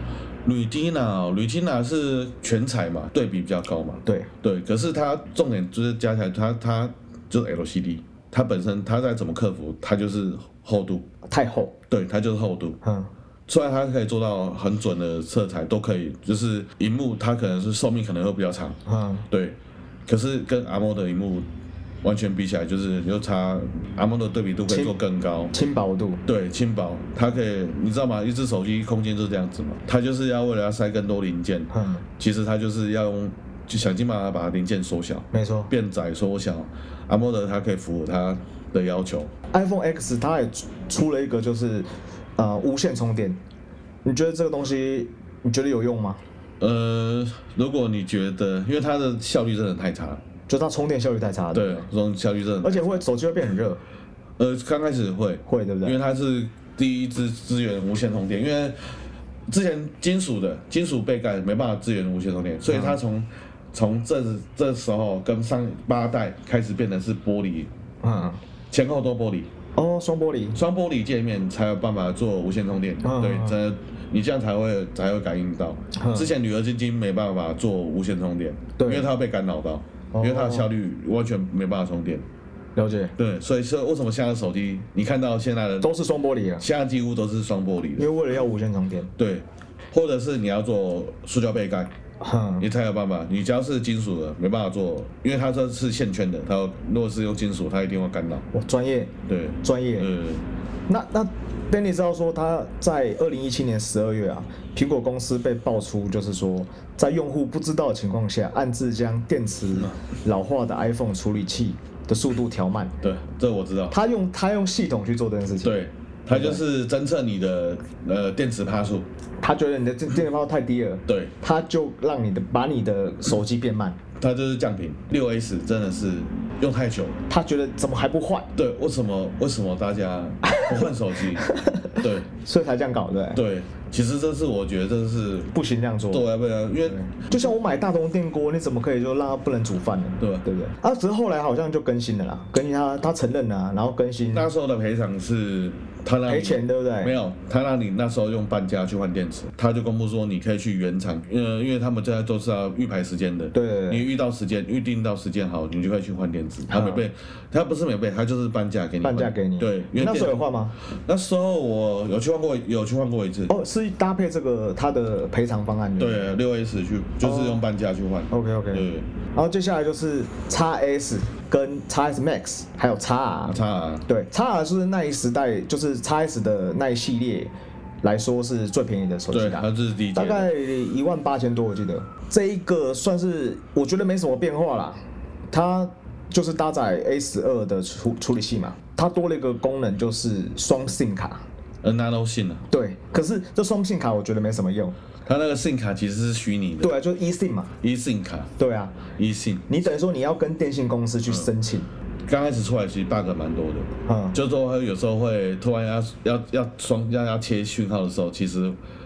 Retina Retina 是全彩嘛，对比比较高嘛。 对对，可是它重点就是加起来，它它就是 L C D， 它本身它再怎么克服，它就是厚度太厚。 对，它就是厚度。嗯。虽然它可以做到很准的色彩，都可以，就是萤幕它可能是寿命可能会比较长。嗯。对，可是跟 A M O L E D 的萤幕完全比起来，就是你就差 A M O L E D 的对比度可以做更高， 轻薄度。 对，轻薄，它可以，你知道吗？一只手机空间就是这样子嘛，它就是要为了要塞更多零件，嗯，其实它就是要用，就想尽办法把零件缩小， 没错， 变窄缩小 ，A M O L E D 它可以符合它的要求。 iPhone X 它也出了一个就是呃无线充电，你觉得这个东西你觉得有用吗？ 呃，如果你觉得，因为它的效率真的太差了。 就它充电效率太差了， 对，充效率真的， 而且会手机会变很热。 呃，刚开始会会对不对？ 因为它是第一支支援无线充电，因为之前金属的金属背盖没办法支援无线充电，所以它从从这这时候跟上八代开始变成是玻璃，嗯，前后都玻璃。 哦，双玻璃， 双玻璃界面才有办法做无线充电，嗯、对，这你这样才会才会感应到。嗯、之前铝合金金没办法做无线充电，因为它被干扰到。因为它的效率完全没办法充电， 了解。 对，所以说为什么现在的手机你看到现在的都是双玻璃啊？ 现在几乎都是双玻璃的， 因为为了要无线充电。 对，或者是你要做塑胶背盖，嗯、你才有办法。你只要是金属的，没办法做，因为它这是线圈的，它如果是用金属，它一定会干扰。 哇，专业。 对， 专业。嗯。那那 Danny 知道说他在二零一七年十二月啊，苹果公司被爆出就是说，在用户不知道的情况下，暗自将电池老化的 iPhone 处理器的速度调慢。 对，这我知道。 他用他用系统去做这件事情。 对，他就是侦测你的呃电池趴数。 他觉得你的电电池趴数太低了。 对。他就让你的把你的手机变慢。 他就是降频。六 S 真的是用太久了。 他觉得怎么还不换？ 对，为什么为什么大家不换手机？对， 所以才这样搞，对。 对，其实这是我觉得这是不行这样做。 对啊，对啊，因为就像我买大同电锅，你怎么可以就让它不能煮饭呢？ 对， 对不对？啊，只是后来好像就更新了啦，更新他他承认了，然后更新。 那时候的赔偿是他让赔钱，对不对？ 没有，他让你那时候用半价去换电池，他就公布说你可以去原厂，呃，因为他们现在都是要预排时间的。 对。 你遇到时间，预定到时间好，你就可以去换电池。他免费，他不是免费，他就是半价给你。 半价给你。 对， 因为那时候有换吗？ 那时候我有去换过，有去换过一次。 哦，是搭配这个他的赔偿方案。 对，六 S 去就是用半价去换。 OK OK。对。然后接下来就是 X S 跟 X S Max 还有 X R。X R。 对 ，X R 是那一时代就是 X S 的那一系列来说是最便宜的手机啦。 对，它是第一。 大概一万八千多，我记得。这一个算是我觉得没什么变化啦，它就是搭载 A 十二的处处理器嘛，它多了一个功能就是双 SIM 卡。 呃 ，Nano SIM 啊。 对，可是这双 SIM 卡我觉得没什么用。 它那个 SIM 卡其实是虚拟的。 对啊，就是 eSIM 嘛。 eSIM 卡。 对啊 ，eSIM。 你等于说你要跟电信公司去申请。 刚开始出来其实 bug 蛮多的，嗯，就说有时候会突然要要要双要要切讯号的时候，其实哦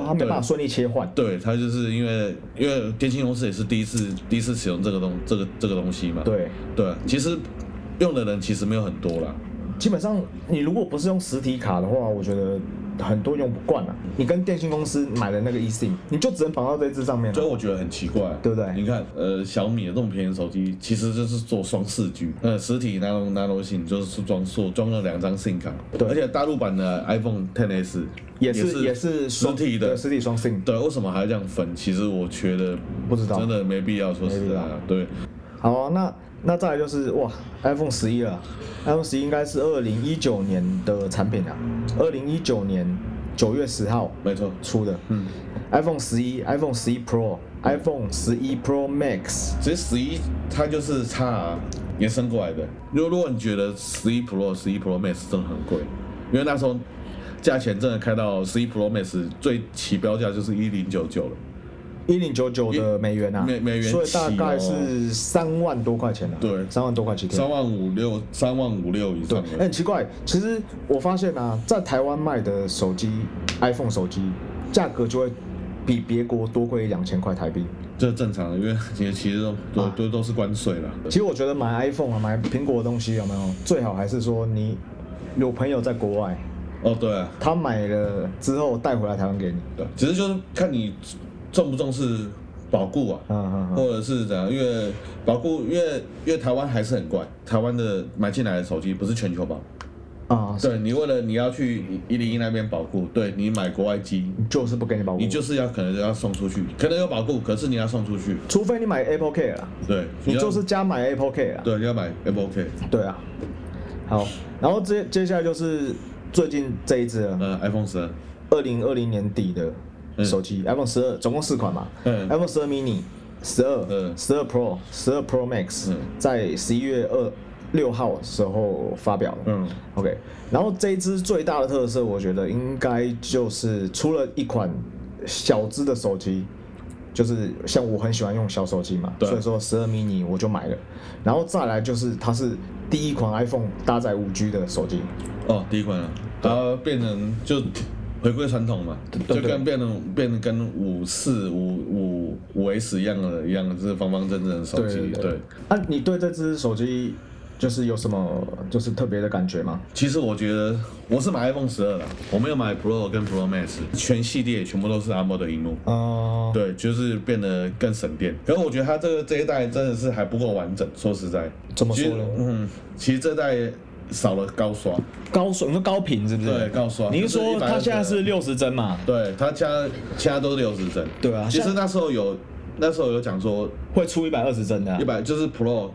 哦，它没办法顺利切换。 对，它就是因为因为电信公司也是第一次第一次使用这个东这个这个东西嘛。 对对，其实用的人其实没有很多啦。 基本上，你如果不是用实体卡的话，我觉得很多用不惯啊。你跟电信公司买的那个 eSIM， 你就只能绑到这支上面了。 所以我觉得很奇怪， 对不对？ 你看，呃，小米的这种便宜的手机，其实就是做双四 G， 呃，实体 nano nano SIM 就是装做装了两张 SIM 卡， 对， 而且大陆版的 iPhone X S 也是也是实体的， 实体双 SIM。 对，为什么还要这样分？其实我觉得不知道， 真的没必要，说实在的，对。 好、啊，那那再来就是哇 ，iPhone 十一了 ，iPhone 十一应该是二零一九年的产品啊，二零一九年九月十号没错出的，嗯 ，iPhone 十一、iPhone 十一 Pro、iPhone 十一 Pro Max， 其实十一它就是 X R 延伸过来的。如果如果你觉得十一 Pro、十一 Pro Max 真的很贵，因为那时候价钱真的开到十一 Pro Max 最起标价就是一零九九了。 一零九九的美元啊， 美美元、 所以大概是三万多块钱啊。 对， 三万多块钱。 三万五六，三万五六以上。 对，很奇怪，其实我发现啊，在台湾卖的手机 ，iPhone 手机价格就会比别国多贵两千块台币。 这正常的，因为其实其实都都、啊、都都是关税啦。 其实我觉得买 iPhone 啊，买苹果的东西有没有最好还是说你有朋友在国外。 哦，对啊。 他买了之后带回来台湾给你。 对，只是就是看你重不重视保固啊， 嗯嗯嗯、 或者是怎样？因为保固，因为因为台湾还是很怪，台湾的买进来的手机不是全球保。啊，对你为了你要去一零一那边保固，对你买国外机就是不给你保固， 你就是要可能要送出去，可能有保固，可是你要送出去， 除非你买 Apple Care 啦， 对， 你就是加买 Apple Care 啦， 对，你要买 Apple Care， 对啊，好，然后接接下来就是最近这一支了， 呃 ，iPhone 十二， 二零二零年底的手机、嗯、，iPhone 十二总共四款嘛、嗯、，iPhone 十二 mini、十二、十二 Pro、十二 Pro Max，、嗯、在十一月二。六号的时候发表的，嗯 ，OK， 然后这一支最大的特色，我觉得应该就是出了一款小支的手机，就是像我很喜欢用小手机嘛，所以说十二 mini 我就买了，然后再来就是它是第一款 iPhone 搭载五 G 的手机， 哦，第一款啊，它变成就回归传统嘛，就跟变成变成跟五四五五五 S 一样的一样的，就是方方正正的手机，对，对，对。 啊，你对这支手机？就是有什么就是特别的感觉吗？ 其实我觉得我是买 iPhone 十二啦，我没有买 Pro 跟 Pro Max， 全系列全部都是 A M O L E D 的萤幕。哦、uh ，对，就是变得更省电。可是我觉得它这个这一代真的是还不够完整，说实在。 怎么说呢？ 嗯，其实这代少了高刷。 高刷，你说高频是不是？ 对，高刷。 你是说它现在是六十帧嘛？ 对，它现在现在都是六十帧。 对啊。 其实那时候有那时候有讲说会出一百二十帧的、啊。 一百就是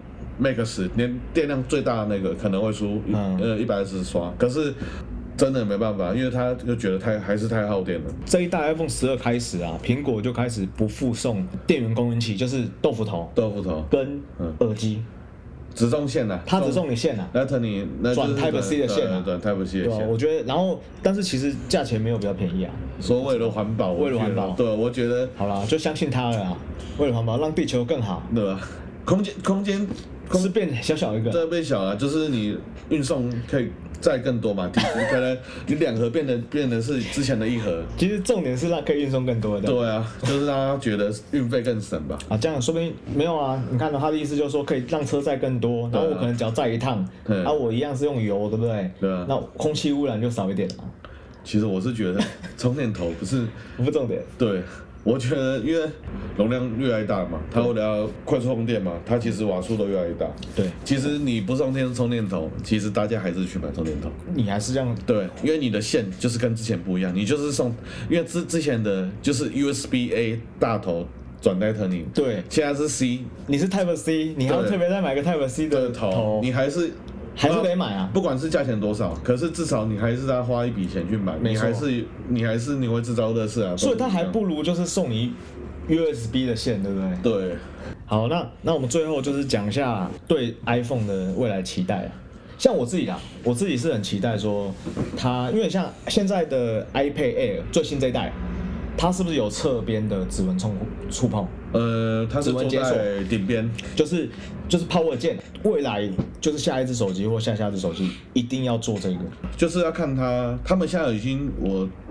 Pro。Max 连电量最大的那个可能会出、嗯、呃一百二十刷，可是真的没办法，因为他就觉得太还是太耗电了。 这一代 iPhone 十二开始啊，苹果就开始不附送电源供应器，就是豆腐头、 豆腐头跟耳机， 只送线啊， 它只送你线啊， 那等你那转 Type C 的线啊， 对 Type C 的线。 对，我觉得，然后但是其实价钱没有比较便宜啊。 说为了环保， 为了环保， 对，我觉得好啦，就相信它了啊，为了环保，让地球更好， 对吧？空间空间。 是变小小一个， 对，变小了，就是你运送可以再更多嘛，你可能你两盒变得变得是之前的一盒。 其实重点是让可以运送更多的。 对啊，就是让他觉得运费更省吧。 啊，这样说不定没有啊。你看到他的意思就是说可以让车载更多，然后我可能只要载一趟，啊，我一样是用油，对不对？ 对啊。 那空气污染就少一点了。 其实我是觉得充电头不是不是重点。 对。我觉得，因为容量越来越大嘛，它为了要快速充电嘛，它其实瓦数都越来越大。 对， 其实你不送电充电头，其实大家还是去买充电头。 你还是这样？ 对，因为你的线就是跟之前不一样，你就是送，因为之之前的就是 U S B A 大头转 Lightning， 对， 现在是 C， 你是 Type C， 你还要特别再买个 Type C 的头， 你还是。 还是得买啊， 不管是价钱多少，可是至少你还是要花一笔钱去买，你还是你还是你会制造垃圾啊。 所以它还不如就是送你 U S B 的线，对不对？ 对。 好，那那我们最后就是讲一下对 iPhone 的未来期待啊。像我自己啦，我自己是很期待说它，因为像现在的 iPad Air 最新这一代，它是不是有侧边的指纹触触碰？ 呃，它是坐在顶边， 就是就是 Power 键。未来就是下一只手机或下下只手机一定要做这个， 就是要看它，他们现在已经我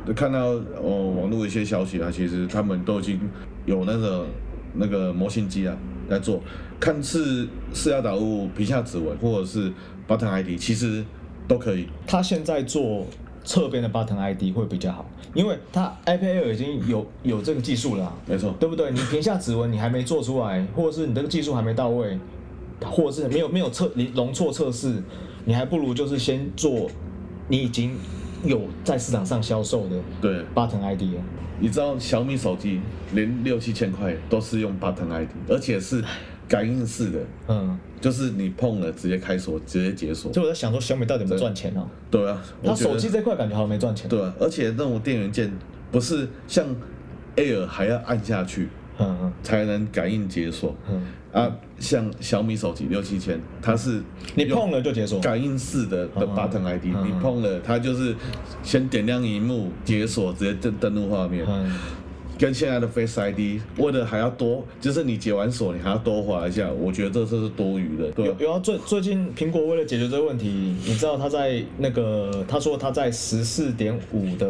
看到哦网络一些消息啊，其实他们都已经有那个那个模型机啊在做，看似是要导入屏下指纹或者是 Button I D， 其实都可以。 他现在做侧边的 Button I D 会比较好，因为他 iPad Air 已经有有这个技术了、啊， 没错， 对不对？你屏下指纹你还没做出来，或者是你这个技术还没到位，或者是没有没有测容错测试，你还不如就是先做你已经有在市场上销售的对 Button I D 了。 你知道小米手机连六七千块都是用 Button I D， 而且是感应式的，嗯，就是你碰了直接开锁，直接解锁。 就我在想说小米到底有没有赚钱啊？ 对啊， 他手机这块感觉好像没赚钱。 对啊，而且那种电源键不是像 Air 还要按下去，嗯嗯，才能感应解锁，嗯啊，像小米手机六七千，它是你碰了就解锁， 感应式的的 Button I D，、嗯、你碰了它就是先点亮萤幕解锁，直接登登录画面。嗯，跟现在的 Face I D 为了还要多，就是你解完锁你还要多滑一下，我觉得这是多余的。对， 有有啊，最最近苹果为了解决这个问题，你知道他在那个他说他在十四点五的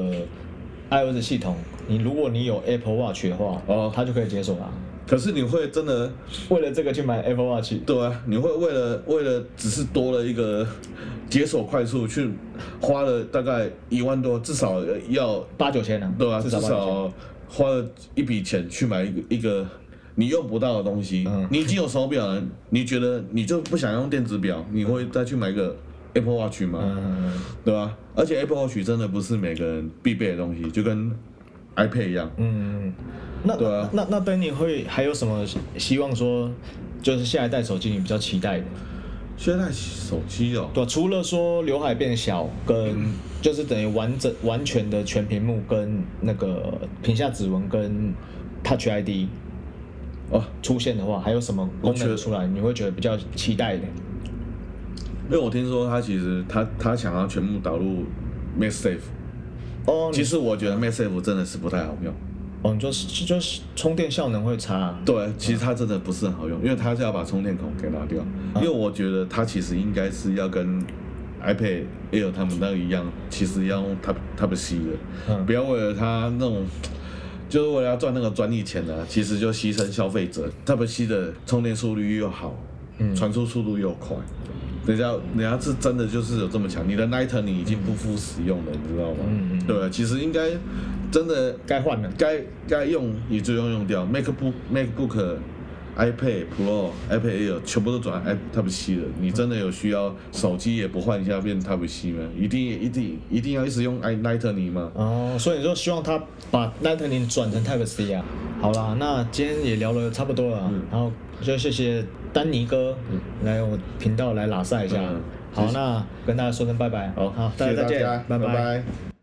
iOS 系统，你如果你有 Apple Watch 的话，哦，它就可以解锁啦。 可是你会真的为了这个去买 Apple Watch？ 对啊，你会为了为了只是多了一个解锁快速，去花了大概一万多，至少要八九千啊。 对啊，至少花了一笔钱去买一个一个你用不到的东西。嗯、你已经有手表了，你觉得你就不想用电子表，你会再去买一个 Apple Watch 吗？嗯、对吧？而且 Apple Watch 真的不是每个人必备的东西，就跟 iPad 一样。嗯。 那对啊，那那 Danny 会还有什么希望说，就是下一代手机你比较期待的？ 下一代手机哦， 对、啊，除了说刘海变小，跟就是等于完整完全的全屏幕，跟那个屏下指纹跟 Touch I D 哦出现的话，还有什么功能出来你会觉得比较期待的？ 因为我听说他其实他他想要全部导入 MagSafe， 哦，其实我觉得 MagSafe 真的是不太好用。 哦，你就是就是充电效能会差、啊。 对，其实它真的不是很好用，因为它是要把充电孔给拿掉。啊、因为我觉得它其实应该是要跟 iPad Air 他们那个一样，其实要用 Type Type C 的，嗯、不要为了它那种，就是为了要赚那个专利钱呢、啊，其实就牺牲消费者。Type C 的充电速率又好，嗯、传输速度又快。人家人家是真的就是有这么强，你的 Lightning 你已经不敷使用了，你知道吗？嗯嗯。对，其实应该真的该换了， 该该用你就用用掉。MacBook、MacBook、iPad Pro、iPad Air 全部都转 Type C 了，你真的有需要手机也不换一下变 Type C 吗？一定一定一定要一直用 Lightning 吗？ 哦，所以你说希望他把 Lightning 转成 Type C 啊？好啦，那今天也聊了差不多了、啊，嗯、然后就谢谢丹尼哥来我频道来拉赛一下。嗯、好，那跟大家说声拜拜。 好， 好，大家再见， 拜拜。 拜拜。